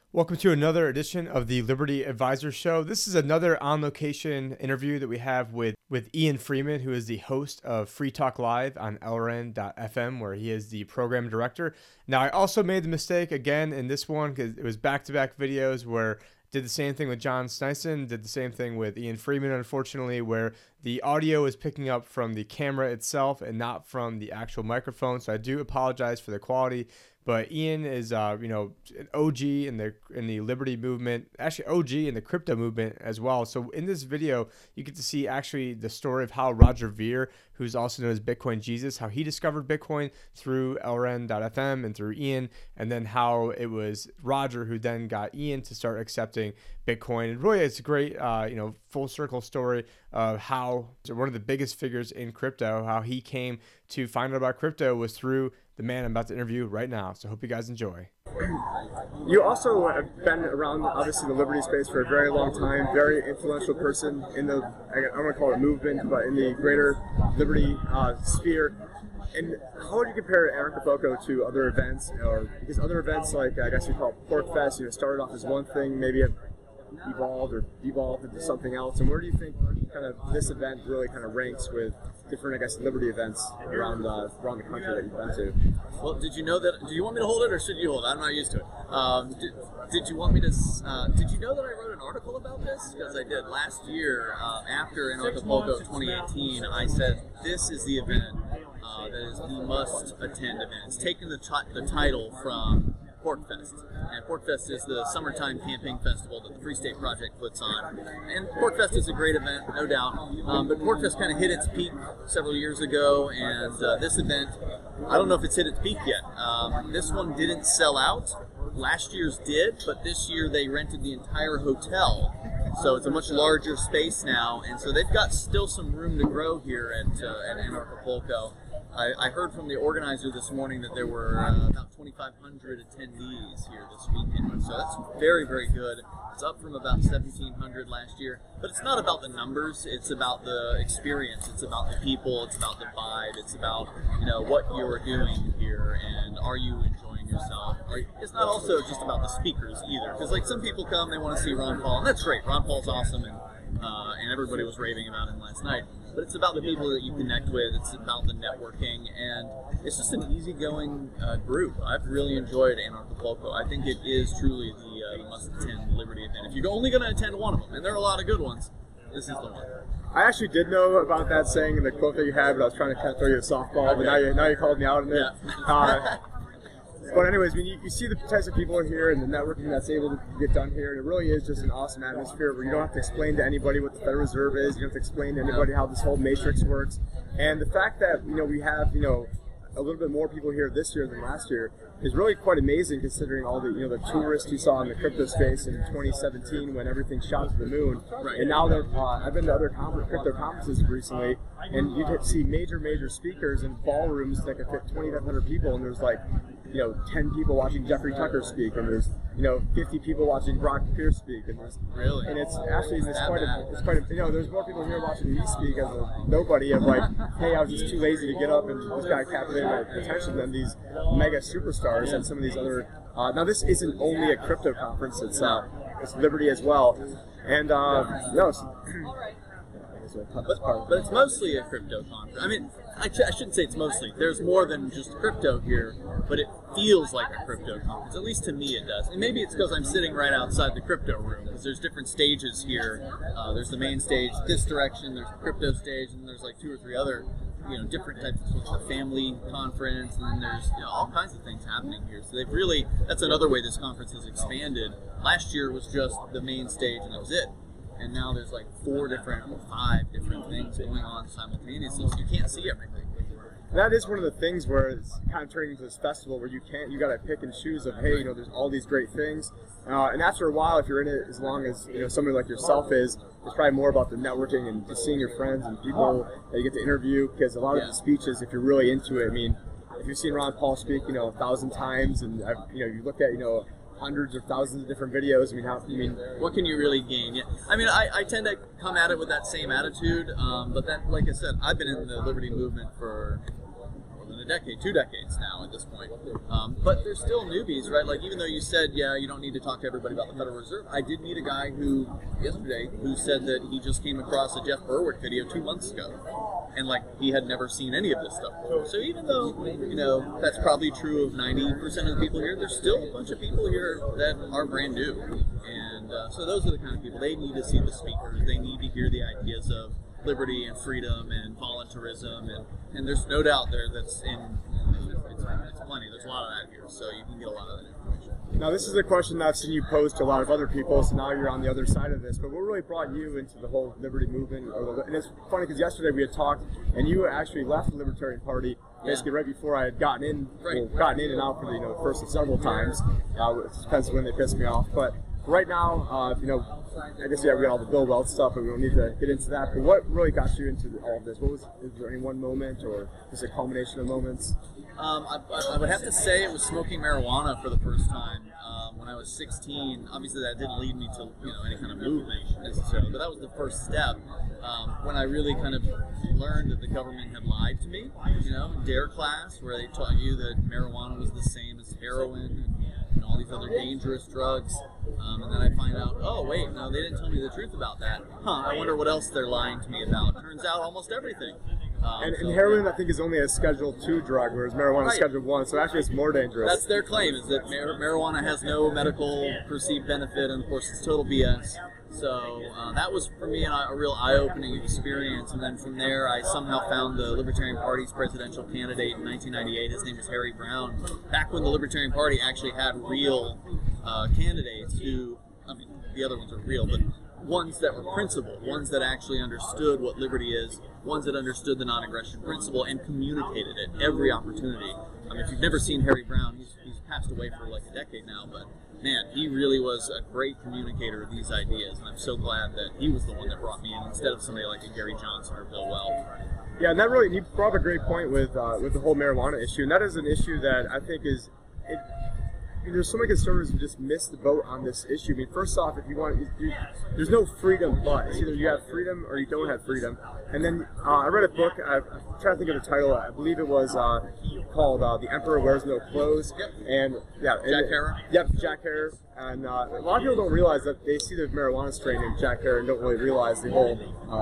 Welcome to another edition of the Liberty Advisor Show. This is another on-location interview that we have with Ian Freeman, who is the host of Free Talk Live on LRN.FM, where he is the program director. Now, I also made the mistake again in this one because it was back-to-back videos where did the same thing with John Sneisen, did the same thing with Ian Freeman, unfortunately, where the audio is picking up from the camera itself and not from the actual microphone. So I do apologize for the quality. But Ian is, an OG in the Liberty movement, actually OG in the crypto movement as well. So in this video, you get to see actually the story of how Roger Ver, who's also known as Bitcoin Jesus, how he discovered Bitcoin through LRN.FM and through Ian, and then how it was Roger who then got Ian to start accepting Bitcoin. And really, it's a great, full circle story of how one of the biggest figures in crypto, how he came to find out about crypto was through the man I'm about to interview right now. So I hope you guys enjoy. You also have been around, obviously, the Liberty space for a very long time, very influential person in the, I don't want to call it movement, but in the greater Liberty sphere. And how would you compare Eric Acapulco to other events, or because other events like, I guess you call it PorcFest, started off as one thing, maybe have evolved or devolved into something else, and where do you think kind of this event really kind of ranks with different, I guess, Liberty events around the country that you've been to? Well, did you know that? Do you want me to hold it, or should you hold it? I'm not used to it. Did you want me to? Did you know that I wrote an article about this? Because I did last year after Acapulco 2018. I said this is the event that is the must-attend event. It's taken the title from PorcFest. And PorcFest is the summertime camping festival that the Free State Project puts on. And PorcFest is a great event, no doubt. But PorcFest kind of hit its peak several years ago, and this event, I don't know if it's hit its peak yet. This one didn't sell out. Last year's did, but this year they rented the entire hotel. So it's a much larger space now, and so they've got still some room to grow here at Acapulco. I heard from the organizer this morning that there were about 2,500 attendees here this weekend, so that's very, very good. It's up from about 1,700 last year, but it's not about the numbers, it's about the experience, it's about the people, it's about the vibe, it's about what you're doing here, and are you enjoying yourself? It's not also just about the speakers either, because like some people come, they want to see Ron Paul, and that's great, Ron Paul's awesome, and everybody was raving about him last night. But it's about the people that you connect with, it's about the networking, and it's just an easygoing group. I've really enjoyed Acapulco. I think it is truly the must-attend Liberty event. If you're only going to attend one of them, and there are a lot of good ones, this is the one. I actually did know about that saying and the quote that you had, but I was trying to kind of throw you a softball, but now you called me out on it. Yeah. But anyways, when you see the types of people are here and the networking that's able to get done here, and it really is just an awesome atmosphere where you don't have to explain to anybody what the Federal Reserve is, you don't have to explain to anybody how this whole matrix works. And the fact that we have a little bit more people here this year than last year is really quite amazing, considering all the the tourists you saw in the crypto space in 2017 when everything shot to the moon. Right. And now I've been to other crypto conferences recently, and you get to see major speakers in ballrooms that could fit 2,500 people, and there's like 10 people watching Jeffrey Tucker speak, and there's 50 people watching Brock Pierce speak, and Really? And it's actually there's more people here watching me speak as a nobody of like, hey, I was just too lazy to get up, and this guy captivated my attention than these mega superstars and some of these other. Now this isn't only a crypto conference; it's Liberty as well, and But it's mostly a crypto conference. I mean, I shouldn't say it's mostly. There's more than just crypto here, but it feels like a crypto conference. At least to me it does. And maybe it's because I'm sitting right outside the crypto room, because there's different stages here. There's the main stage this direction, there's the crypto stage, and there's like 2 or 3 other different types of the family conference, and then there's all kinds of things happening here. So they've really, that's another way this conference has expanded. Last year was just the main stage, and that was it. And now there's like 5 different things going on simultaneously, so you can't see everything. That is one of the things where it's kind of turning into this festival where you got to pick and choose of, hey, there's all these great things. And after a while, if you're in it as long as, somebody like yourself is, it's probably more about the networking and just seeing your friends and people that you get to interview, because a lot of the speeches, if you're really into it, I mean, if you've seen Ron Paul speak, 1,000 times, and, you look at, hundreds or thousands of different videos. What can you really gain? Yeah. I mean, I tend to come at it with that same attitude, but then, like I said, I've been in the Liberty movement for more than a decade, 2 decades now at this point. But they're still newbies, right? Like, even though you said, yeah, you don't need to talk to everybody about the Federal Reserve, I did meet a guy yesterday who said that he just came across a Jeff Berwick video 2 months ago. And, like, he had never seen any of this stuff before. So even though, you know, that's probably true of 90% of the people here, there's still a bunch of people here that are brand new. And so those are the kind of people. They need to see the speakers. They need to hear the ideas of liberty and freedom and voluntarism. And there's no doubt it's plenty. There's a lot of that here. So you can get a lot of that information. Now, this is a question that I've seen you pose to a lot of other people, so now you're on the other side of this. But what really brought you into the whole liberty movement? And it's funny because yesterday we had talked, and you actually left the Libertarian Party basically right before I had gotten in and out for the first of several times. It depends when they pissed me off. But right now, I guess we got all the Bill Weld stuff, and we don't need to get into that. But what really got you into all of this? Is there any one moment, or is it a culmination of moments? I would have to say it was smoking marijuana for the first time when I was 16. Obviously, that didn't lead me to any kind of movement necessarily, but that was the first step when I really kind of learned that the government had lied to me. In DARE class, where they taught you that marijuana was the same as heroin and all these other dangerous drugs, and then I find out, oh wait, no, they didn't tell me the truth about that. I wonder what else they're lying to me about. Turns out almost everything. And heroin, I think, is only a Schedule 2 drug, whereas marijuana is Schedule 1, so actually it's more dangerous. That's their claim, is that marijuana has no medical perceived benefit, and of course it's total BS. So that was, for me, a real eye-opening experience. And then from there, I somehow found the Libertarian Party's presidential candidate in 1998. His name was Harry Browne. Back when the Libertarian Party actually had real candidates who, the other ones are real, but ones that were principled, ones that actually understood what liberty is, ones that understood the non-aggression principle and communicated it every opportunity. If you've never seen Harry Browne, he's passed away for like a decade now, but man, he really was a great communicator of these ideas, and I'm so glad that he was the one that brought me in instead of somebody like a Gary Johnson or Bill Weld. Yeah, and that really, you brought up a great point with the whole marijuana issue, and that is an issue that I think there's so many conservatives who just miss the boat on this issue. First off, if you want, there's no freedom, but it's either you have freedom or you don't have freedom. And then I read a book, I'm trying to think of the title, I believe it was called The Emperor Wears No Clothes. Yep. And Jack Herer? Yep, Jack Herer. And a lot of people don't realize that they see the marijuana strain in Jack Herer and don't really realize the whole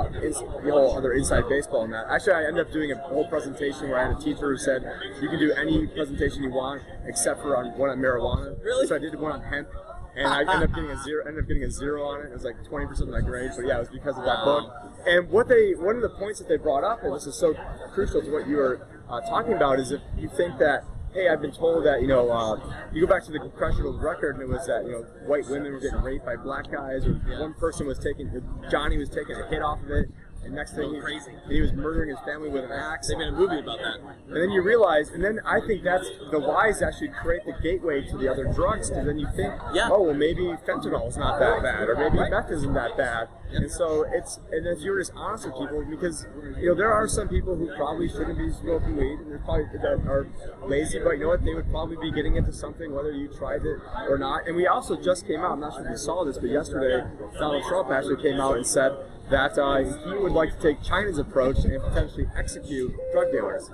other inside baseball in that. Actually, I ended up doing a whole presentation where I had a teacher who said, you can do any presentation you want except for one on marijuana. Really? So I did one on hemp. And I ended up getting a zero on it. It was like 20% of my grade, but yeah, it was because of that book. And one of the points that they brought up, and this is so crucial to what you were talking about, is if you think that, hey, I've been told that, you go back to the congressional record, and it was that, white women were getting raped by black guys, or one person Johnny was taking a hit off of it, and next thing he was murdering his family with an axe. They made a movie about that. And then you realize, and then I think that's the lies actually create the gateway to the other drugs, because then you think, oh, well, maybe fentanyl is not that bad, or maybe meth isn't that bad. And so and if you're just honest with people, because there are some people who probably shouldn't be smoking weed, and there's probably that are lazy, but you know what, they would probably be getting into something whether you tried it or not. And we also just came out, I'm not sure if you saw this, but yesterday Donald Trump actually came out and said that he would like to take China's approach and potentially execute drug dealers.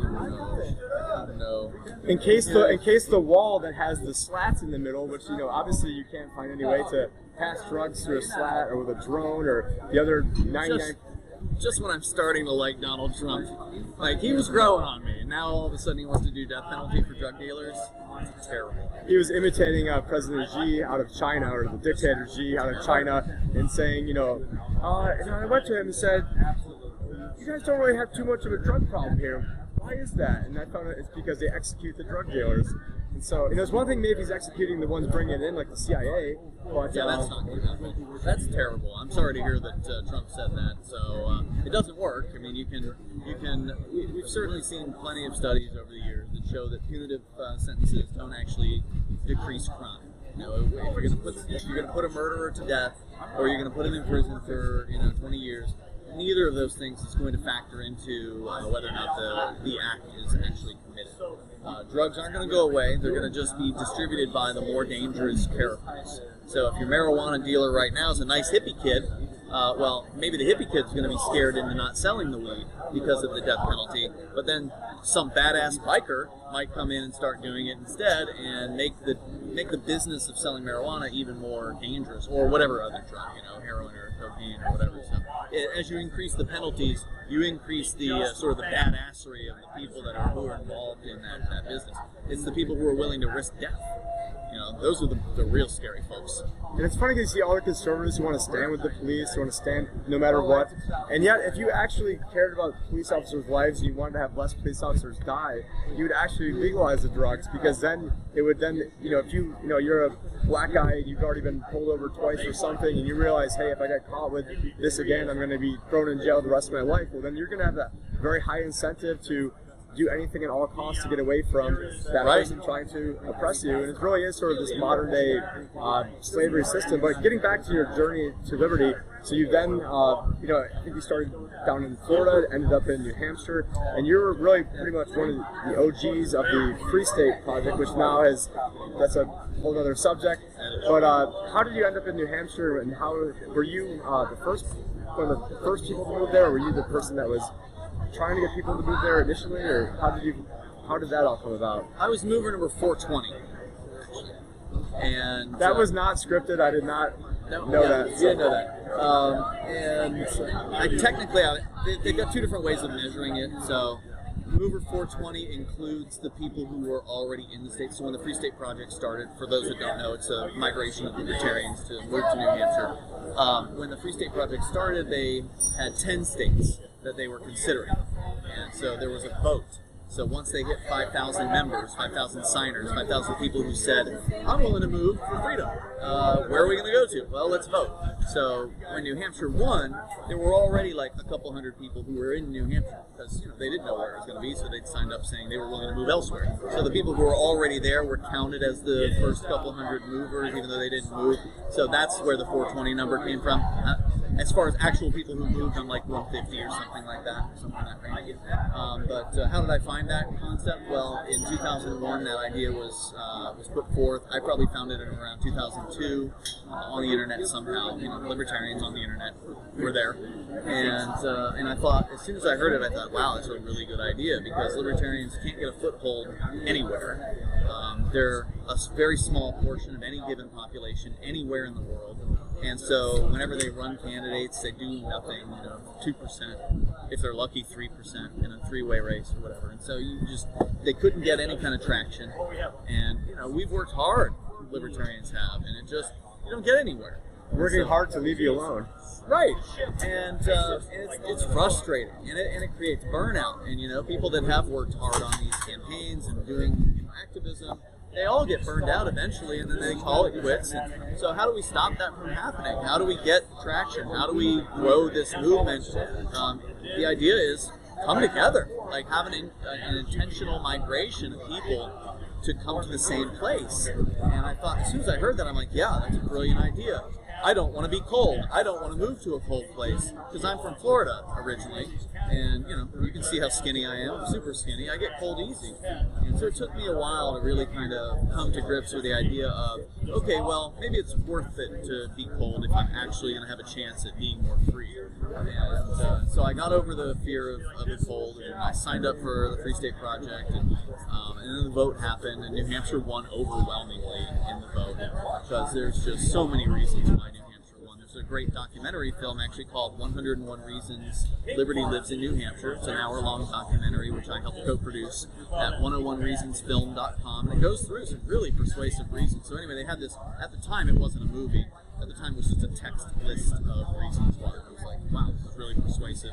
No. In case the wall that has the slats in the middle, which obviously you can't find any way to pass drugs through a slat or with a drone or the other 99. Just when I'm starting to like Donald Trump, like he was growing on me, and now all of a sudden he wants to do death penalty for drug dealers. It's terrible. He was imitating President Xi out of China, or the dictator Xi out of China, and saying, and I went to him and said, you guys don't really have too much of a drug problem here. Why is that? And I found out it's because they execute the drug dealers. And so, it's one thing maybe if he's executing the ones bringing it in, like the CIA, but... Yeah, that's not good. That's terrible. I'm sorry to hear that Trump said that. So, it doesn't work. We've certainly seen plenty of studies over the years that show that punitive sentences don't actually decrease crime. If you're going to put a murderer to death, or you're going to put him in prison for 20 years, neither of those things is going to factor into whether or not the act is actually committed. Drugs aren't going to go away. They're going to just be distributed by the more dangerous characters. So if your marijuana dealer right now is a nice hippie kid, well, maybe the hippie kid's going to be scared into not selling the weed because of the death penalty, but then some badass biker might come in and start doing it instead and make the business of selling marijuana even more dangerous, or whatever other drug, heroin or cocaine or whatever. So as you increase the penalties, you increase the sort of the badassery of the people who are involved in that business. It's the people who are willing to risk death. Those are the real scary folks. And it's funny because you see all the conservatives who want to stand with the police, who want to stand no matter what. And yet, if you actually cared about police officers' lives and you wanted to have less police officers die, you would actually legalize the drugs, because then it would if you're a black guy and you've already been pulled over twice or something, and you realize, hey, if I get caught with this again, I'm going to be thrown in jail the rest of my life. Well, then you're going to have that very high incentive to do anything at all costs to get away from that person trying to oppress you. And it really is sort of this modern day slavery system. But getting back to your journey to liberty, so you then, I think you started down in Florida, ended up in New Hampshire, and you're really pretty much one of the OGs of the Free State Project, which now that's a whole other subject. But how did you end up in New Hampshire, and how were you one of the first people to move there, or were you the person that was trying to get people to move there initially, or how did that all come about? I was mover number 420, and that was not scripted. I did not know that. You didn't know that. And they've got two different ways of measuring it. So mover 420 includes the people who were already in the state. So when the Free State Project started, for those that don't know, it's a migration of libertarians to move to New Hampshire. When the Free State Project started, they had 10 states that they were considering. And so there was a vote. So once they hit 5,000 members, 5,000 signers, 5,000 people who said, I'm willing to move for freedom, where are we going to go to? Well, let's vote. So when New Hampshire won, there were already like a couple hundred people who were in New Hampshire, because they didn't know where it was going to be, so they'd signed up saying they were willing to move elsewhere. So the people who were already there were counted as the first couple hundred movers, even though they didn't move. So that's where the 420 number came from. As far as actual people who moved, I'm like 150 or something like that, something in that range. But how did I find that concept? Well, in 2001, that idea was put forth. I probably found it in around 2002 on the internet somehow. Libertarians on the internet were there, and I thought, as soon as I heard it, I thought, wow, that's a really good idea, because libertarians can't get a foothold anywhere. They're a very small portion of any given population anywhere in the world. And so whenever they run candidates, they do nothing, 2%, if they're lucky, 3% in a three-way race or whatever. And so they couldn't get any kind of traction. And, we've worked hard, libertarians have, and you don't get anywhere. Working hard to leave you alone. Right. And it's frustrating, and it creates burnout. And, people that have worked hard on these campaigns and doing activism, they all get burned out eventually, and then they call it quits. And so how do we stop that from happening? How do we get traction? How do we grow this movement? The idea is come together, like have an intentional migration of people to come to the same place. And I thought, as soon as I heard that, I'm like, yeah, that's a brilliant idea. I don't want to be cold. I don't want to move to a cold place, because I'm from Florida originally, and you can see how skinny I am. I'm super skinny. I get cold easy, and so it took me a while to really kind of come to grips with the idea of, okay, well, maybe it's worth it to be cold if I'm actually going to have a chance at being more free. And so I got over the fear of the cold, and I signed up for the Free State Project, and then the vote happened, and New Hampshire won overwhelmingly in the vote, because there's just so many reasons why New Hampshire won. There's a great documentary film actually called 101 Reasons Liberty Lives in New Hampshire. It's an hour-long documentary which I helped co-produce at 101reasonsfilm.com, and it goes through some really persuasive reasons. So anyway, they had this, at the time it wasn't a movie, at the time it was just a text list of reasons why. It was like, wow, this is really persuasive.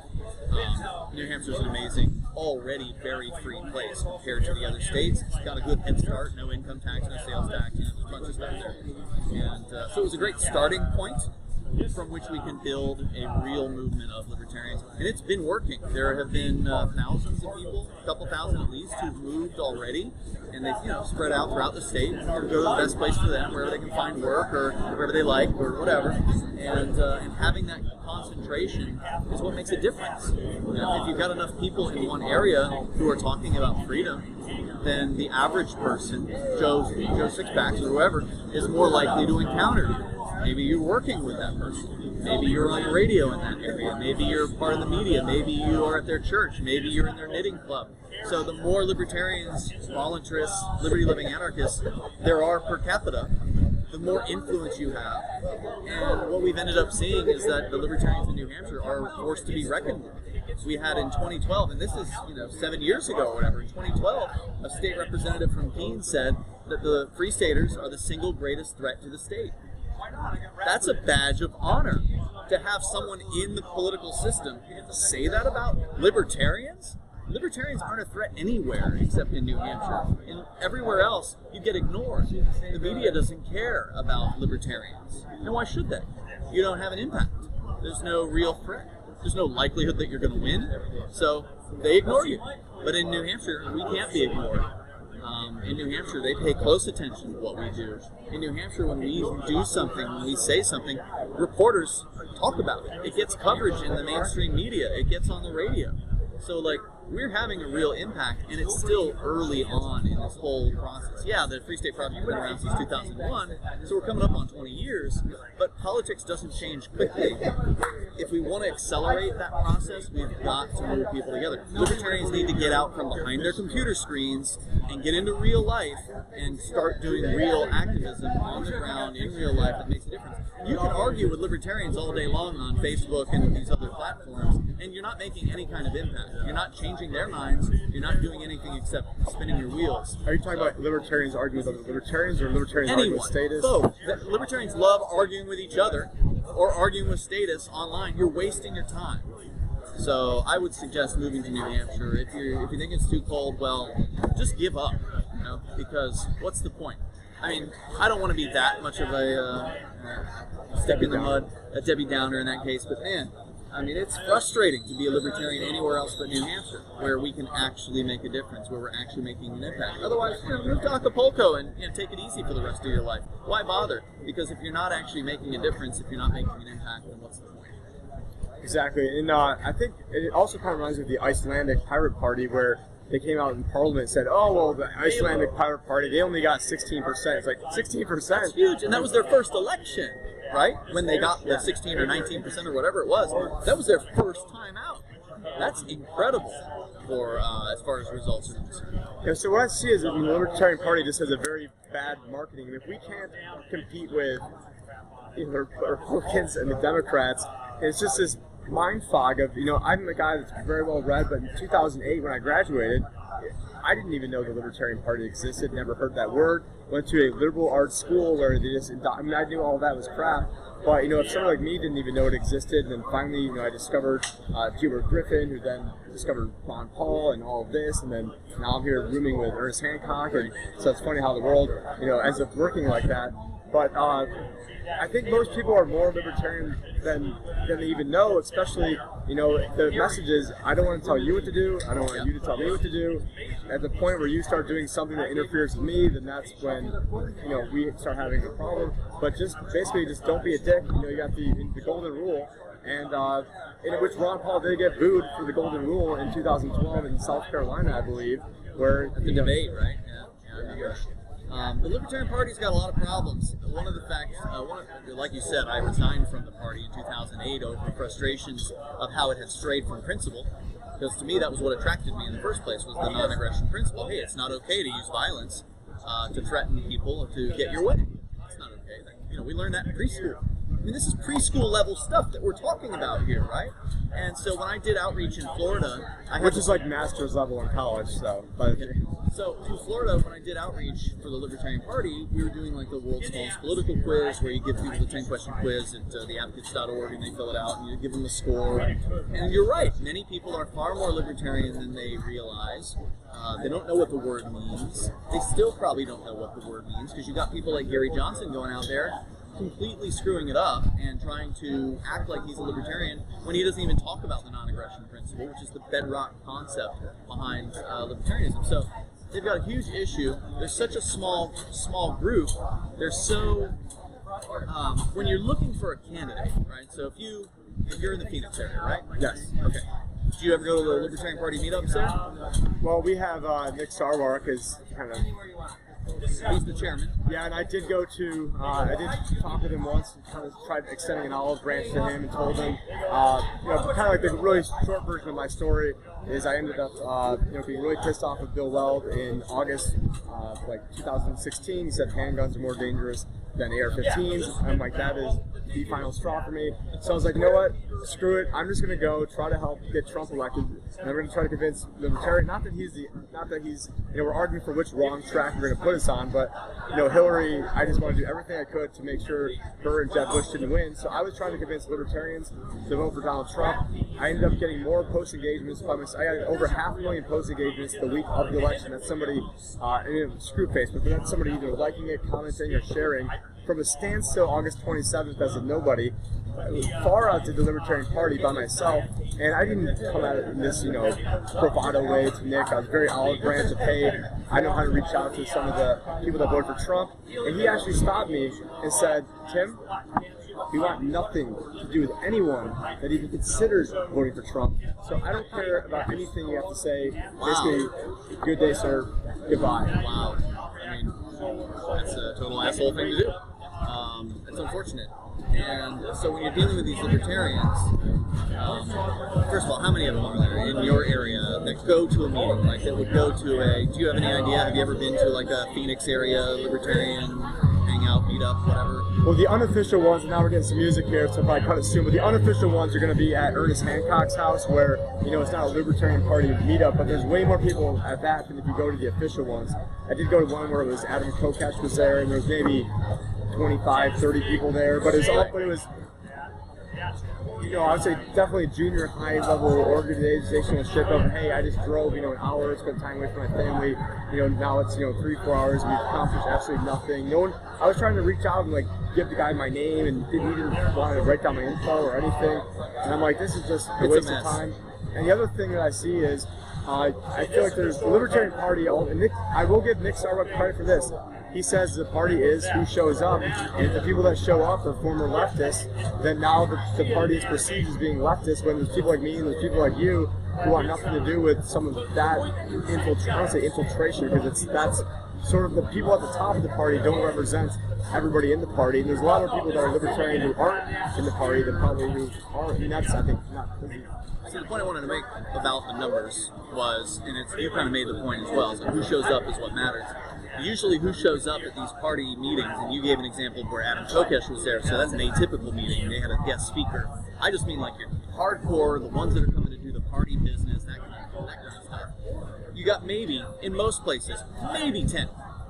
New Hampshire's an amazing, already very free place compared to the other states. It's got a good head start, no income tax, no sales tax, there's a bunch of stuff there. And so it was a great starting point from which we can build a real movement of libertarians. And it's been working. There have been thousands of people, a couple thousand at least, who've moved already, and they've spread out throughout the state and go to the best place for them, wherever they can find work or wherever they like or whatever. And having that concentration is what makes a difference. If you've got enough people in one area who are talking about freedom, then the average person, Joe Sixpacks or whoever, is more likely to encounter you. Maybe you're working with that person. Maybe you're on the radio in that area. Maybe you're part of the media. Maybe you are at their church. Maybe you're in their knitting club. So the more libertarians, voluntarists, liberty-loving anarchists there are per capita, the more influence you have. And what we've ended up seeing is that the libertarians in New Hampshire are forced to be reckoned with. We had in 2012, and this is 7 years ago or whatever, in 2012, a state representative from Keene said that the Free Staters are the single greatest threat to the state. That's a badge of honor to have someone in the political system say that about libertarians. Libertarians aren't a threat anywhere except in New Hampshire. In everywhere else, you get ignored. The media doesn't care about libertarians. And why should they? You don't have an impact. There's no real threat. There's no likelihood that you're going to win. So they ignore you. But in New Hampshire, we can't be ignored. In New Hampshire, they pay close attention to what we do. In New Hampshire, when we do something, when we say something, reporters talk about it. It gets coverage in the mainstream media. It gets on the radio. So, we're having a real impact, and it's still early on in this whole process. Yeah, the Free State Project has been around since 2001, so we're coming up on 20 years, but politics doesn't change quickly. If we want to accelerate that process, we've got to move people together. Libertarians need to get out from behind their computer screens and get into real life and start doing real activism on the ground in real life that makes a difference. You can argue with libertarians all day long on Facebook and these other platforms, and you're not making any kind of impact. You're not changing their minds. You're not doing anything except spinning your wheels. Are you talking about libertarians arguing with other libertarians or libertarians arguing with statists? Both. Libertarians love arguing with each other or arguing with statists online. You're wasting your time. So I would suggest moving to New Hampshire. If you think it's too cold, well, just give up. Because what's the point? I mean, I don't want to be that much of a step in the mud, a Debbie Downer in that case, but man, I mean, it's frustrating to be a libertarian anywhere else but New Hampshire, where we can actually make a difference, where we're actually making an impact. Otherwise, move to Acapulco and take it easy for the rest of your life. Why bother? Because if you're not actually making a difference, if you're not making an impact, then what's the point? Exactly, and I think it also kind of reminds me of the Icelandic Pirate Party, where they came out in Parliament and said, oh, well, the Icelandic Pirate Party, they only got 16%. It's like, 16%? That's huge, and that was their first election, right? When they got the 16 or 19% or whatever it was, that was their first time out. That's incredible for as far as results are concerned. Yeah, so what I see is that the Libertarian Party just has a very bad marketing. If we can't compete with the Republicans and the Democrats, it's just this mind fog of, I'm a guy that's very well read, but in 2008 when I graduated, I didn't even know the Libertarian Party existed, never heard that word, went to a liberal arts school where they just, I knew all that was crap, but, if someone like me didn't even know it existed, and then finally, I discovered Hubert Griffin, who then discovered Ron Paul and all of this, and then now I'm here rooming with Ernest Hancock, and so it's funny how the world, ends up working like that, but I think most people are more libertarian than they even know, especially, the message is, I don't want to tell you what to do, I don't want you to tell me what to do. At the point where you start doing something that interferes with me, then that's when, we start having a problem. But just don't be a dick. You got the golden rule, and in which Ron Paul did get booed for the golden rule in 2012 in South Carolina, I believe, where at the debate, right? Yeah. The Libertarian Party's got a lot of problems. One of the facts, like you said, I resigned from the party in 2008 over frustrations of how it had strayed from principle. Because to me, that was what attracted me in the first place, was the non-aggression principle. Hey, it's not okay to use violence to threaten people to get your way. It's not okay. We learned that in preschool. I mean, this is preschool level stuff that we're talking about here, right? And so when I did outreach in Florida, which is like master's level in college, so. So in Florida, when I did outreach for the Libertarian Party, we were doing like the world's smallest political quiz, where you give people the 10-question quiz at theadvocates.org, and they fill it out, and you give them a score. And you're right, many people are far more libertarian than they realize. They don't know what the word means. They still probably don't know what the word means, because you got people like Gary Johnson going out there completely screwing it up and trying to act like he's a libertarian when he doesn't even talk about the non-aggression principle, which is the bedrock concept behind libertarianism. So they've got a huge issue. There's such a small group. They're so when you're looking for a candidate, right? So if you're in the Phoenix area, right? Yes. Okay. Do you ever go to the Libertarian Party meetups there? Well, we have Nick Sarwark is kind of He's the chairman. Yeah, and I did go to, I did talk with him once and kind of tried extending an olive branch to him and told him, kind of like the really short version of my story is I ended up, being really pissed off with Bill Weld in August, 2016. He said handguns are more dangerous than AR-15s. I'm like, that is the final straw for me. So I was like, you know what? Screw it. I'm just going to go try to help get Trump elected, and I'm going to try to convince libertarian. Not that he's, we're arguing for which wrong track we're going to put us on, but Hillary. I just want to do everything I could to make sure her and Jeb Bush didn't win. So I was trying to convince libertarians to vote for Donald Trump. I ended up getting more post engagements. I got over 500,000 post engagements the week of the election. That's somebody, screw Facebook, but that's somebody either liking it, commenting, or sharing. From a standstill August 27th as a nobody, far out to the Libertarian Party by myself, and I didn't come at it in this, bravado way to Nick. I was very olive branch of, hey, I know how to reach out to some of the people that voted for Trump, and he actually stopped me and said, Tim, we want nothing to do with anyone that even considers voting for Trump. So I don't care about anything you have to say. Basically, good day, sir. Goodbye. Wow. I mean, that's a total asshole thing to do. It's unfortunate. And so when you're dealing with these libertarians, first of all, how many of them are there in your area that go to a meeting, like that would go to a, do you have any idea, have you ever been to like a Phoenix area libertarian hangout, meet up, whatever? Well, the unofficial ones, and now we're getting some music here, so if I cut it soon, but the unofficial ones are going to be at Ernest Hancock's house, where, it's not a Libertarian Party meetup, but there's way more people at that than if you go to the official ones. I did go to one where it was Adam Kokesh was there, and there was maybe 25, 30 people there, but it was I would say definitely junior high level organizational shit of, hey, I just drove, an hour, spent time away from my family, now it's, 3-4 hours, we've accomplished absolutely nothing. I was trying to reach out and give the guy my name, and he didn't want to write down my info or anything, and I'm like, this is just a waste of time. And the other thing that I see is, I feel like there's the Libertarian Party, and I will give Nick Starbuck credit for this. He says the party is who shows up, and if the people that show up are former leftists, then now the party is perceived as being leftist, when there's people like me and there's people like you who want nothing to do with some of that infiltration. I don't say infiltration, because that's sort of the people at the top of the party don't represent everybody in the party. And there's a lot of people that are libertarian who aren't in the party that probably who are. I mean, that's, I think, not. See, the point I wanted to make about the numbers was, and you kind of made the point as well, is that who shows up is what matters. Usually who shows up at these party meetings, and you gave an example of where Adam Kokesh was there, so that's an atypical meeting. They had a guest speaker. I just mean like your hardcore, the ones that are coming to do the party business, that kind of stuff. You got maybe, in most places, maybe 10.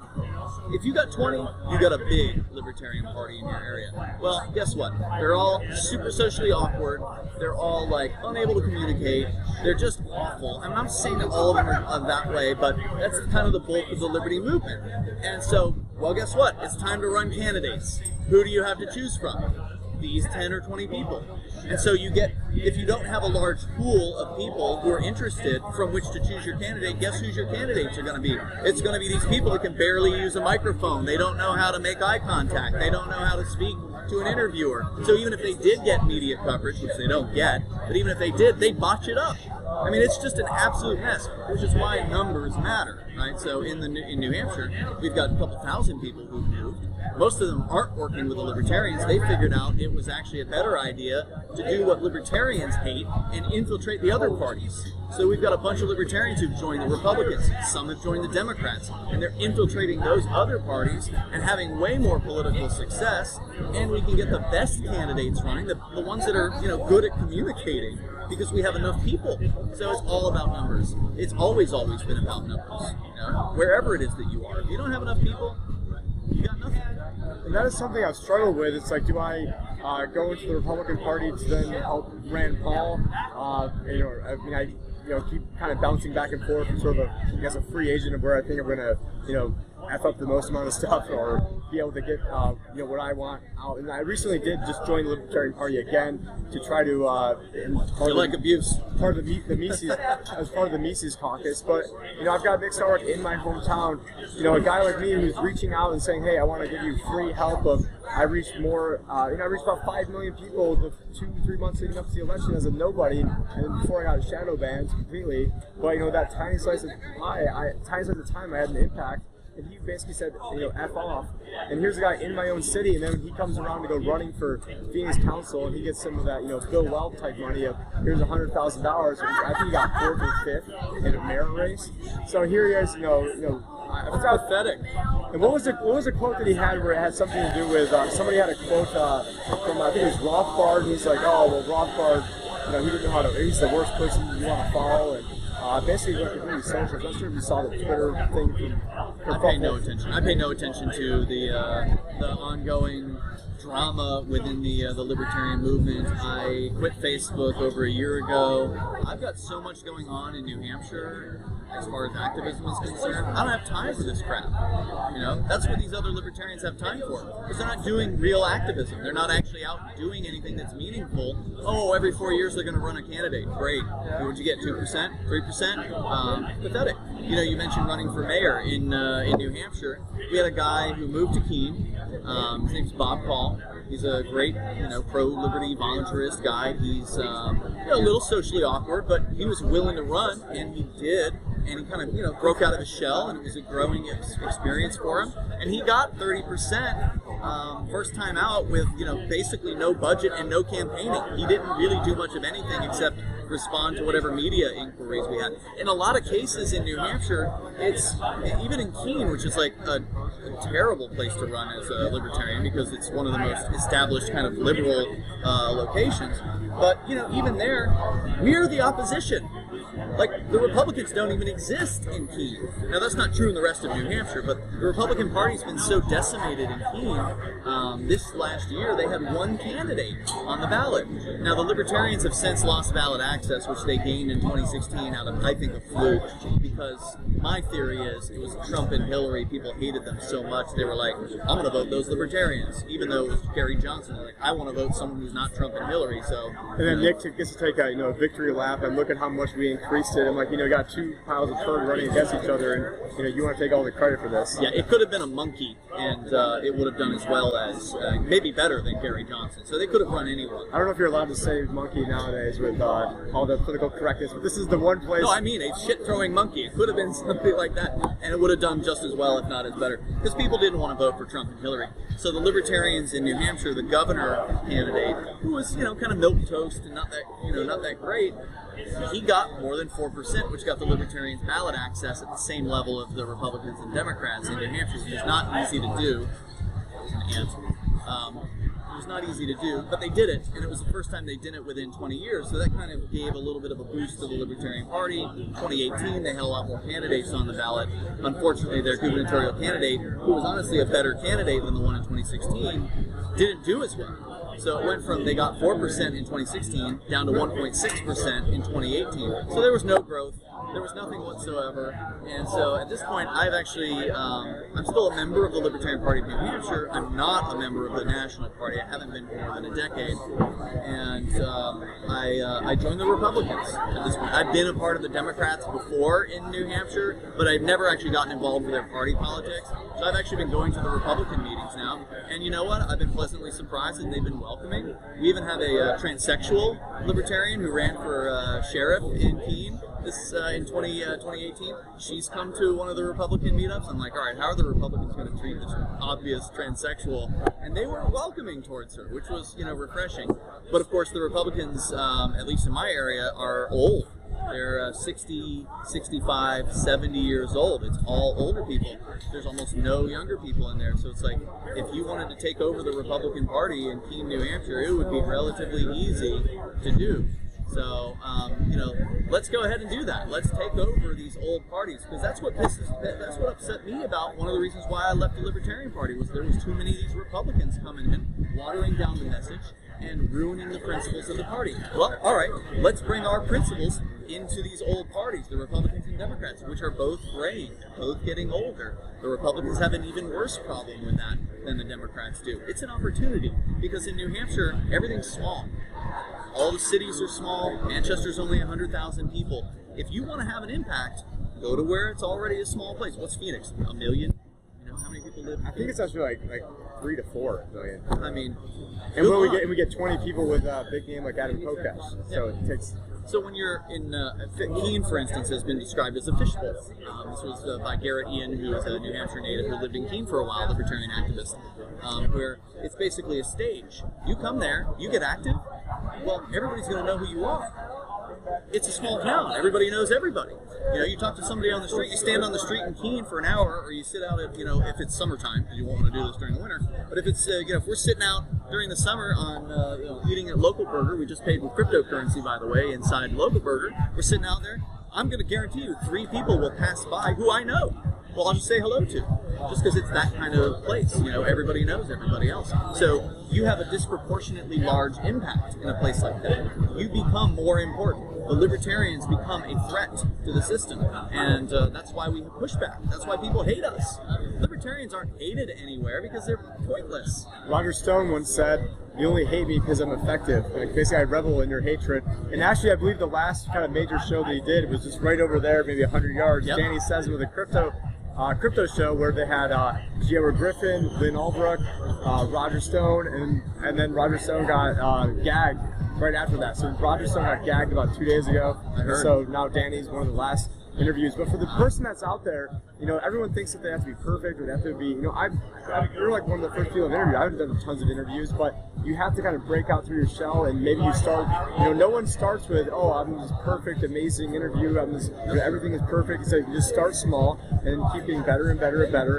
If you got 20, you got a big libertarian party in your area. Well, guess what? They're all super socially awkward. They're all unable to communicate. They're just awful. I'm not saying that all of them are that way, but that's kind of the bulk of the liberty movement. And so, well, guess what? It's time to run candidates. Who do you have to choose from? These 10 or 20 people. And so you get, if you don't have a large pool of people who are interested from which to choose your candidate, guess who's your candidates are going to be? It's going to be these people that can barely use a microphone. They don't know how to make eye contact. They don't know how to speak to an interviewer. So even if they did get media coverage, which they don't get, but even if they did, they botch it up. I mean, it's just an absolute mess, which is why numbers matter, right? So in New Hampshire, we've got a couple thousand people who've moved. Most of them aren't working with the libertarians. They figured out it was actually a better idea to do what libertarians hate and infiltrate the other parties. So we've got a bunch of libertarians who've joined the Republicans. Some have joined the Democrats. And they're infiltrating those other parties and having way more political success. And we can get the best candidates running, the ones that are good at communicating, because we have enough people. So it's all about numbers. It's always been about numbers. Wherever it is that you are. If you don't have enough people, you got nothing. And that is something I've struggled with. It's like, do I go into the Republican Party to then help Rand Paul? I keep kind of bouncing back and forth and sort of a free agent of where I think I'm going to, F up the most amount of stuff or be able to get, what I want out. And I recently did just join the Libertarian Party again to try to, abuse. Part of the Mises, as part of the Mises caucus. But, I've got Nick Starbuck in my hometown, a guy like me who's reaching out and saying, hey, I want to give you free help I reached more, I reached about 5 million people the 2-3 months leading up to the election as a nobody, and before I got shadow banned completely. But, that tiny slice of time I had an impact. and he basically said, F off. And here's a guy in my own city, and then he comes around to go running for Phoenix Council, and he gets some of that, Bill Weld type money of here's $100,000. I think he got 4th or 5th in a merit race. So here he is, It's pathetic. And what was the quote that he had where it had something to do with somebody had a quote from I think it was Rothbard, and he's like, oh well, Rothbard, he didn't know how to. He's the worst person you want to follow, and basically went through his socials. I'm not sure if you saw the Twitter thing. I pay no attention. I pay no attention to the ongoing drama within the libertarian movement. I quit Facebook over a year ago. I've got so much going on in New Hampshire as far as activism is concerned. I don't have time for this crap. That's what these other libertarians have time for. Because they're not doing real activism. They're not actually out doing anything that's meaningful. Oh, every 4 years they're going to run a candidate. Great. What'd you get? 2%? 3%? Pathetic. You mentioned running for mayor in New Hampshire. We had a guy who moved to Keene. His name's Bob Paul. He's a great, pro-liberty voluntarist guy. He's a little socially awkward, but he was willing to run, and he did. And he kind of, broke out of his shell, and it was a growing experience for him. And he got 30% first time out with, basically no budget and no campaigning. He didn't really do much of anything except respond to whatever media inquiries we had. In a lot of cases in New Hampshire, it's, even in Keene, which is like a terrible place to run as a libertarian because it's one of the most established kind of liberal locations. But, even there, we're the opposition. Like, the Republicans don't even exist in Keene. Now, that's not true in the rest of New Hampshire, but the Republican Party's been so decimated in Keene. This last year, they had one candidate on the ballot. Now, the Libertarians have since lost ballot access, which they gained in 2016 out of, I think, a fluke, because my theory is it was Trump and Hillary. People hated them so much, they were like, I'm going to vote those Libertarians, even though it was Gary Johnson. They're like, I want to vote someone who's not Trump and Hillary, so... And then Nick gets to take a victory lap and look at how much we increased it. And like, got two piles of turd running against each other, and you want to take all the credit for this. Yeah, it could have been a monkey, and it would have done as well as, maybe better than Gary Johnson. So they could have run anyone. I don't know if you're allowed to say monkey nowadays with all the political correctness, but this is the one place... No, I mean a shit-throwing monkey. It could have been something like that, and it would have done just as well, if not as better, because people didn't want to vote for Trump and Hillary. So the Libertarians in New Hampshire, the governor candidate, who was, kind of milquetoast and not that great, he got more than 4%, which got the Libertarians ballot access at the same level of the Republicans and Democrats in New Hampshire, which is not easy to do. It was not easy to do, but they did it, and it was the first time they did it within 20 years, so that kind of gave a little bit of a boost to the Libertarian Party. 2018, they had a lot more candidates on the ballot. Unfortunately, their gubernatorial candidate, who was honestly a better candidate than the one in 2016, didn't do as well. So it went from, they got 4% in 2016 down to 1.6% in 2018. So there was no growth. There was nothing whatsoever. And so at this point, I've actually, I'm still a member of the Libertarian Party of New Hampshire. I'm not a member of the National Party. I haven't been for more than a decade. And I joined the Republicans at this point. I've been a part of the Democrats before in New Hampshire, but I've never actually gotten involved with their party politics. So I've actually been going to the Republican meetings now. And you know what? I've been pleasantly surprised that they've been welcoming. We even have a transsexual libertarian who ran for sheriff in Keene in 2018. She's come to one of the Republican meetups. I'm like, all right, how are the Republicans going to treat this obvious transsexual? And they were welcoming towards her, which was, refreshing. But of course, the Republicans, at least in my area, are old. They're 60, 65, 70 years old. It's all older people. There's almost no younger people in there. So it's like, if you wanted to take over the Republican Party in Keene, New Hampshire, it would be relatively easy to do. So, let's go ahead and do that. Let's take over these old parties, because that's what upset me about one of the reasons why I left the Libertarian Party was there was too many of these Republicans coming in, watering down the message, and ruining the principles of the party. Well, all right, let's bring our principles into these old parties, the Republicans and Democrats, which are both graying, both getting older. The Republicans have an even worse problem with that than the Democrats do. It's an opportunity, because in New Hampshire, everything's small. All the cities are small. Manchester's only 100,000 people. If you want to have an impact, go to where it's already a small place. What's Phoenix? 1 million? How many people live in Phoenix? I think it's actually like 3 to 4 million. I mean, and when we get 20 people with a big name like Adam Kokesh, so it takes So when you're in Keene, for instance, has been described as a fishbowl. This was by Garrett Ian, who is a New Hampshire native who lived in Keene for a while, libertarian activist, where it's basically a stage. You come there, you get active, well, everybody's going to know who you are. It's a small town. Everybody knows everybody. You talk to somebody on the street, you stand on the street in Keene for an hour, or you sit out at, if it's summertime, because you won't want to do this during the winter. But if it's, if we're sitting out during the summer on, eating at Local Burger, we just paid with cryptocurrency, by the way, inside Local Burger, we're sitting out there, I'm going to guarantee you 3 people will pass by who I know. Well, I'll just say hello to, just because it's that kind of place. Everybody knows everybody else. So you have a disproportionately large impact in a place like that. You become more important. The libertarians become a threat to the system, and that's why we push back. That's why people hate us. Libertarians aren't hated anywhere because they're pointless. Roger Stone once said, "You only hate me because I'm effective." Like, basically, I revel in your hatred. And actually, I believe the last kind of major show that he did was just right over there, maybe 100 yards. Yep. Danny says with a crypto show where they had G.R. Griffin, Lynn Albrook, Roger Stone, and then Roger Stone got gagged right after that. So Roger Stone got gagged about 2 days ago. I heard. So now Danny's one of the last interviews. But for the person that's out there, everyone thinks that they have to be perfect or they have to be, you're like one of the first people I've interviewed. I haven't done tons of interviews, but you have to kind of break out through your shell, and maybe you start, no one starts with, oh, I'm this perfect, amazing interview, everything is perfect. So you just start small and then keep getting better and better and better.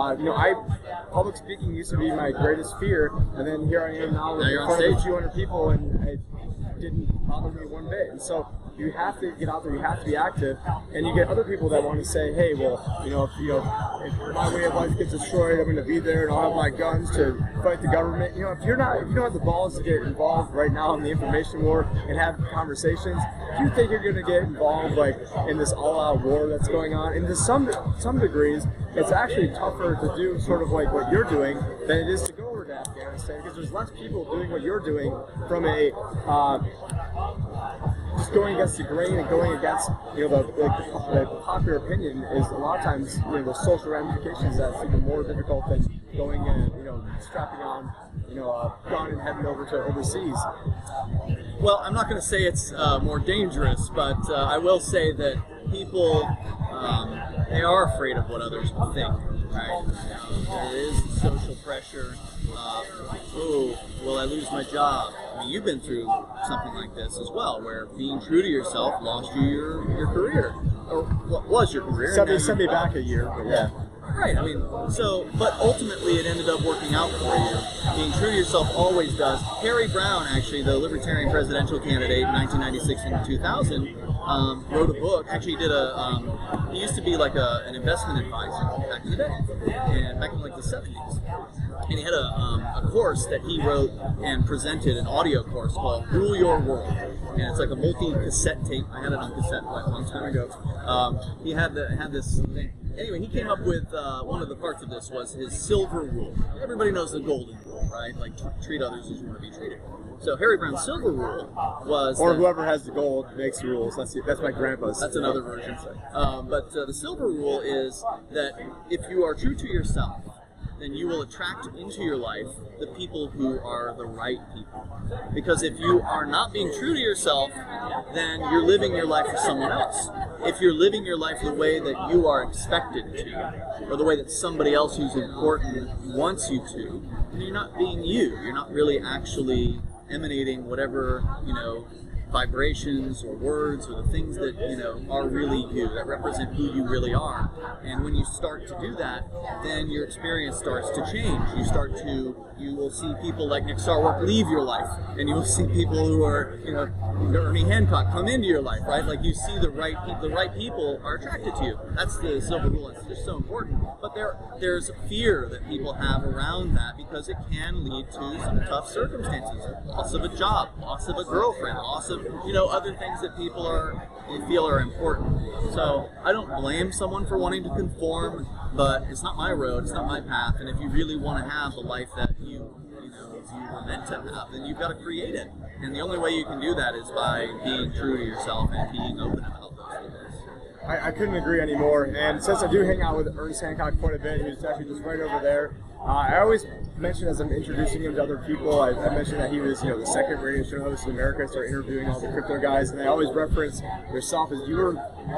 Public speaking used to be my greatest fear, and then here I am now in front of a few hundred people, and it didn't bother me one bit. And so you have to get out there, you have to be active, and you get other people that want to say, hey, well, if my way of life gets destroyed, I'm going to be there and I'll have my guns to fight the government. If you don't have the balls to get involved right now in the information war and have conversations, if you think you're going to get involved in this all-out war that's going on, and to some degrees, it's actually tougher to do sort of like what you're doing than it is to go over to Afghanistan, because there's less people doing what you're doing from a just going against the grain and going against the popular opinion is a lot of times the social ramifications that's even more difficult than going and strapping on a gun and heading over to overseas. Well, I'm not going to say it's more dangerous, but I will say that people they are afraid of what others will think. Right? There is social pressure. Will I lose my job? I mean, you've been through something like this as well, where being true to yourself lost you your career, or what was your career? Sent me back a year, but yeah. Right, but ultimately it ended up working out for you. Being true to yourself always does. Harry Browne, actually, the Libertarian presidential candidate in 1996 and 2000, wrote a book. Actually, he used to be like an investment advisor back in the day, and back in like the 70s. And he had a course that he wrote and presented, an audio course called Rule Your World. And it's like a multi-cassette tape. I had it on cassette a long time ago. He had this thing. Anyway, he came up with one of the parts of this was his silver rule. Everybody knows the golden rule, right? Like, treat others as you want to be treated. So Harry Browne's silver rule was... Or whoever has the gold makes the rules. That's my grandpa's. That's another version. But the silver rule is that if you are true to yourself, then you will attract into your life the people who are the right people. Because if you are not being true to yourself, then you're living your life for someone else. If you're living your life the way that you are expected to, or the way that somebody else who's important wants you to, then you're not being you. You're not really actually emanating whatever, vibrations or words or the things that are really you, that represent who you really are. And when you start to do that, then your experience starts to change. You will see people like Nick Sarwark leave your life, and you will see people who are Ernie Hancock come into your life, right? Like, you see the right people are attracted to you. That's the silver rule. It's just so important. But there's fear that people have around that, because it can lead to some tough circumstances. Loss of a job, loss of a girlfriend, loss of other things that people feel are important. So I don't blame someone for wanting to conform, but it's not my road, it's not my path. And if you really want to have the life that you were meant to have, then you've got to create it. And the only way you can do that is by being true to yourself and being open about those things. I couldn't agree anymore. And since I do hang out with Ernest Hancock quite a bit, who's actually just right over there, I always mentioned as I'm introducing him to other people, I mentioned that he was, the second radio show host in America. I started interviewing all the crypto guys, and I always reference yourself as you were.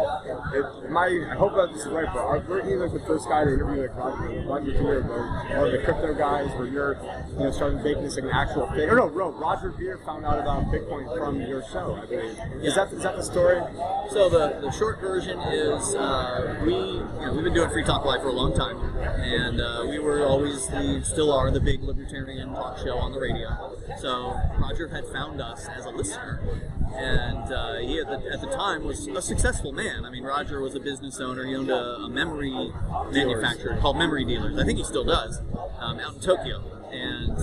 I hope that this is right, but weren't you like the first guy to interview like Roger Ver, or the crypto guys, where you're, starting making this like an actual thing? Or no, Roger Ver found out about Bitcoin from your show, I believe. Is that the story? So the short version is we've been doing Free Talk Live for a long time, and we were always still are the big libertarian talk show on the radio. So Roger had found us as a listener, and he at the time was a successful man. I mean, Roger was a business owner. He owned a memory manufacturer called Memory Dealers. I think he still does, out in Tokyo. And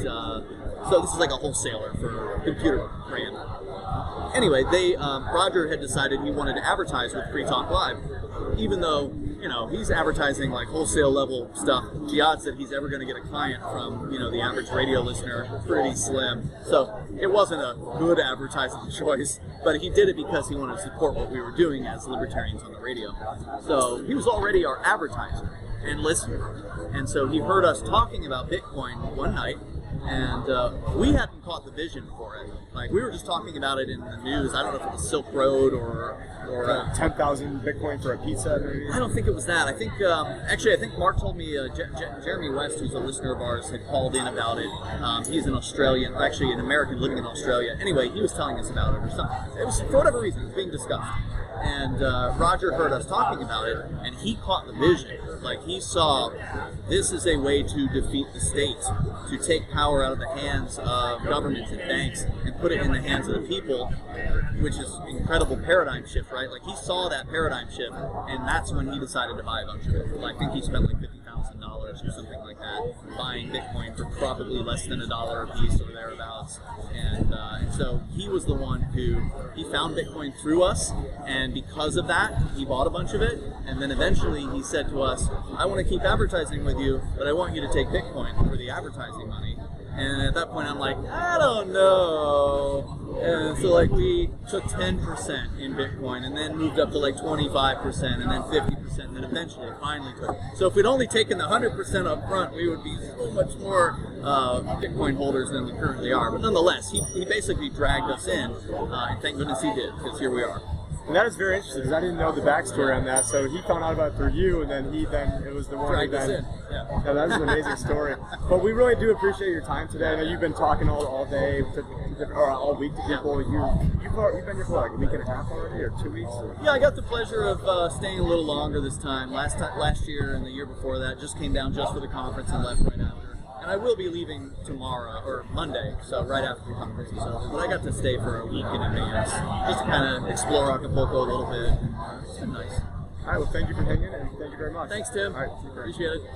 so this is like a wholesaler for computer brand. Anyway, Roger had decided he wanted to advertise with Free Talk Live, even though he's advertising like wholesale level stuff. The odds that he's ever going to get a client from the average radio listener are pretty slim. So it wasn't a good advertising choice, but he did it because he wanted to support what we were doing as libertarians on the radio. So he was already our advertiser and listener, and so he heard us talking about Bitcoin one night. And we hadn't caught the vision for it. Like, we were just talking about it in the news. I don't know if it was Silk Road or 10,000 Bitcoin for a pizza, maybe? I don't think it was that. I think, I think Mark told me Jeremy West, who's a listener of ours, had called in about it. He's an Australian, actually an American living in Australia. Anyway, he was telling us about it or something. It was, for whatever reason, it was being discussed. And Roger heard us talking about it, and he caught the vision. Like, he saw this is a way to defeat the state, to take power out of the hands of governments and banks and put it in the hands of the people, which is an incredible paradigm shift, right? Like, he saw that paradigm shift, and that's when he decided to buy a bunch of it. I think he spent like $50,000 or something like that buying Bitcoin for probably less than $1 a piece or thereabouts. And so he was the one he found Bitcoin through us, and because of that, he bought a bunch of it. And then eventually he said to us, I want to keep advertising with you, but I want you to take Bitcoin for the advertising money. And at that point, I'm like, I don't know. And so, like, we took 10% in Bitcoin and then moved up to, like, 25% and then 50%, and then eventually finally took. So if we'd only taken the 100% up front, we would be so much more Bitcoin holders than we currently are. But nonetheless, he basically dragged us in, and thank goodness he did, because here we are. And that is very interesting, because I didn't know the backstory on that. So he found out about it through you, and then it was the one dragged us in. Yeah, that is an amazing story. But we really do appreciate your time today. I know you've been talking all day, or all week to people. You've been here for like a week and a half already, or 2 weeks? Yeah, I got the pleasure of staying a little longer this time. Last year and the year before that, just came down just for the conference and left right after. And I will be leaving tomorrow, or Monday, so right after the conference is over. But I got to stay for a week in advance, just to kind of explore Acapulco a little bit. It's been nice. All right, well, thank you for hanging, and thank you very much. Thanks, Tim. All right, appreciate it.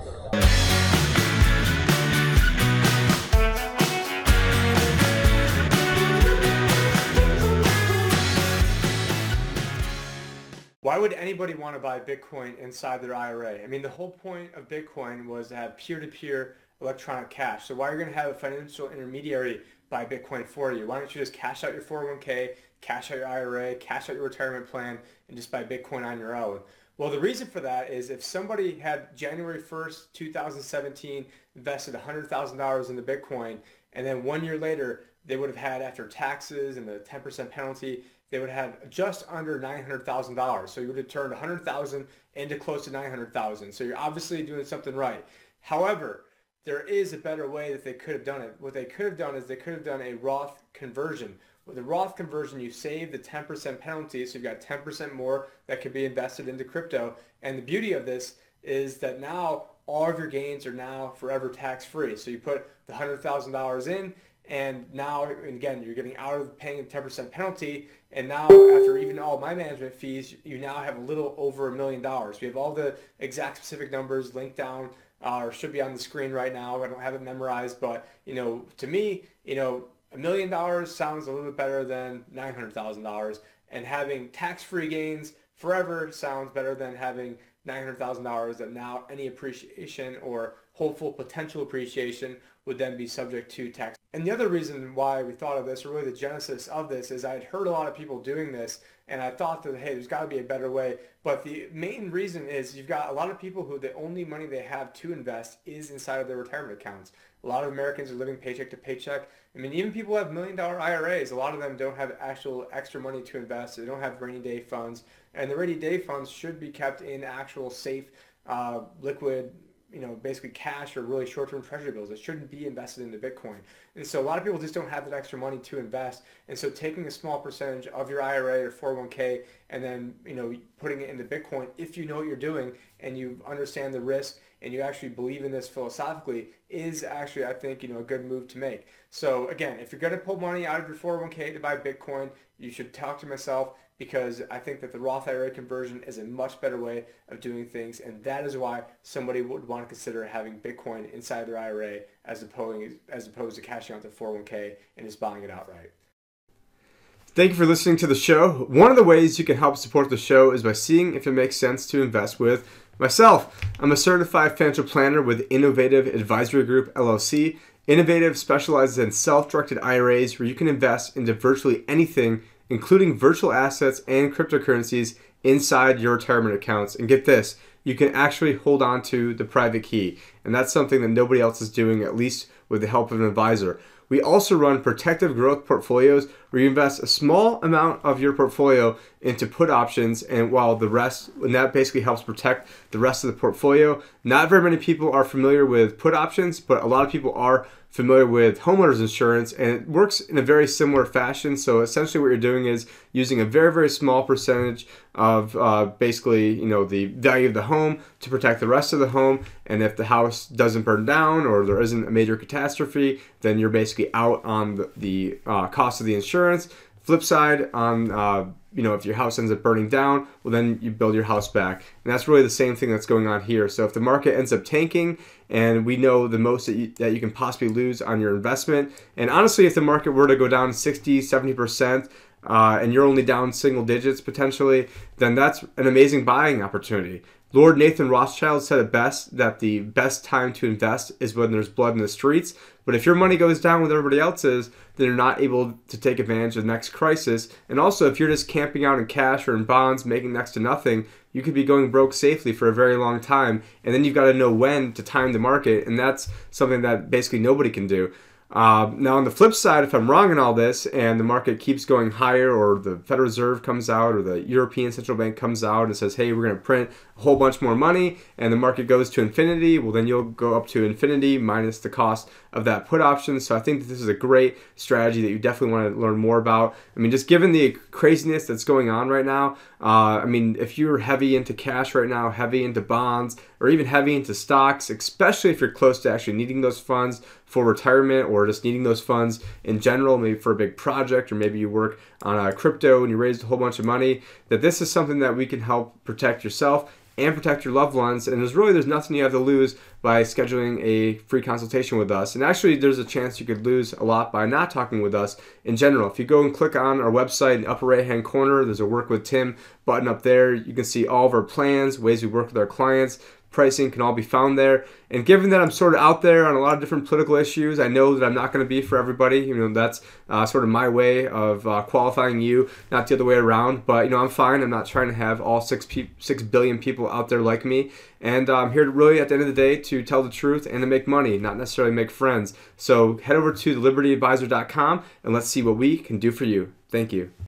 Why would anybody want to buy Bitcoin inside their IRA? I mean, the whole point of Bitcoin was to have peer-to-peer electronic cash. So why are you going to have a financial intermediary buy Bitcoin for you? Why don't you just cash out your 401k, cash out your IRA, cash out your retirement plan, and just buy Bitcoin on your own? Well, the reason for that is if somebody had January 1st, 2017, invested $100,000 into Bitcoin, and then 1 year later, they would have had, after taxes and the 10% penalty, they would have had just under $900,000. So you would have turned $100,000 into close to $900,000. So you're obviously doing something right. However, there is a better way that they could have done it. What they could have done is they could have done a Roth conversion. With a Roth conversion, you save the 10% penalty, so you've got 10% more that can be invested into crypto. And the beauty of this is that now all of your gains are now forever tax-free. So you put the $100,000 in, and now, again, you're getting out of paying a 10% penalty, and now after even all my management fees, you now have a little over $1 million. We have all the exact specific numbers linked down, or should be on the screen right now. I don't have it memorized, but to me, $1 million sounds a little bit better than $900,000, and having tax-free gains forever sounds better than having $900,000 that now any appreciation or hopeful potential appreciation would then be subject to tax. And the other reason why we thought of this, or really the genesis of this, is I'd heard a lot of people doing this, and I thought that, hey, there's got to be a better way. But the main reason is you've got a lot of people who the only money they have to invest is inside of their retirement accounts. A lot of Americans are living paycheck to paycheck. I mean, even people who have $1 million IRAs, a lot of them don't have actual extra money to invest. They don't have rainy day funds. And the rainy day funds should be kept in actual safe, liquid, basically cash or really short-term treasury bills. It shouldn't be invested into Bitcoin. And so a lot of people just don't have that extra money to invest. And so taking a small percentage of your IRA or 401k and then, putting it into Bitcoin, if you know what you're doing and you understand the risk and you actually believe in this philosophically, is actually, I think, a good move to make. So again, if you're going to pull money out of your 401k to buy Bitcoin, you should talk to myself, because I think that the Roth IRA conversion is a much better way of doing things, and that is why somebody would want to consider having Bitcoin inside their IRA as opposed to cashing out their 401k and just buying it outright. Thank you for listening to the show. One of the ways you can help support the show is by seeing if it makes sense to invest with myself. I'm a certified financial planner with Innovative Advisory Group, LLC. Innovative specializes in self-directed IRAs where you can invest into virtually anything, including virtual assets and cryptocurrencies inside your retirement accounts. And get this, you can actually hold on to the private key. And that's something that nobody else is doing, at least with the help of an advisor. We also run protective growth portfolios where you invest a small amount of your portfolio into put options, and that basically helps protect the rest of the portfolio. Not very many people are familiar with put options, but a lot of people are familiar with homeowners insurance, and it works in a very similar fashion. So essentially what you're doing is using a very, very small percentage of the value of the home to protect the rest of the home. And if the house doesn't burn down or there isn't a major catastrophe, then you're basically out on the cost of the insurance. Flip side, on if your house ends up burning down, well, then you build your house back. And that's really the same thing that's going on here. So if the market ends up tanking, and we know the most that you can possibly lose on your investment, and honestly, if the market were to go down 60, 70%, and you're only down single digits potentially, then that's an amazing buying opportunity. Lord Nathan Rothschild said it best, that the best time to invest is when there's blood in the streets. But if your money goes down with everybody else's, then you're not able to take advantage of the next crisis. And also, if you're just camping out in cash or in bonds, making next to nothing, you could be going broke safely for a very long time. And then you've got to know when to time the market. And that's something that basically nobody can do. Now, on the flip side, if I'm wrong in all this and the market keeps going higher, or the Federal Reserve comes out or the European Central Bank comes out and says, hey, we're going to print a whole bunch more money, and the market goes to infinity, well, then you'll go up to infinity minus the cost of that put option. So I think that this is a great strategy that you definitely want to learn more about. I mean, just given the craziness that's going on right now, if you're heavy into cash right now, heavy into bonds, or even heavy into stocks, especially if you're close to actually needing those funds for retirement, or just needing those funds in general, maybe for a big project, or maybe you work on a crypto and you raised a whole bunch of money, that this is something that we can help protect yourself and protect your loved ones. And there's nothing you have to lose by scheduling a free consultation with us. And actually, there's a chance you could lose a lot by not talking with us in general. If you go and click on our website in the upper right hand corner, there's a Work with Tim button up there. You can see all of our plans, ways we work with our clients. Pricing can all be found there. And given that I'm sort of out there on a lot of different political issues, I know that I'm not going to be for everybody. That's sort of my way of qualifying you, not the other way around. But I'm fine. I'm not trying to have all 6 billion people out there like me. And I'm here to really, at the end of the day, to tell the truth and to make money, not necessarily make friends. So head over to thelibertyadvisor.com and let's see what we can do for you. Thank you.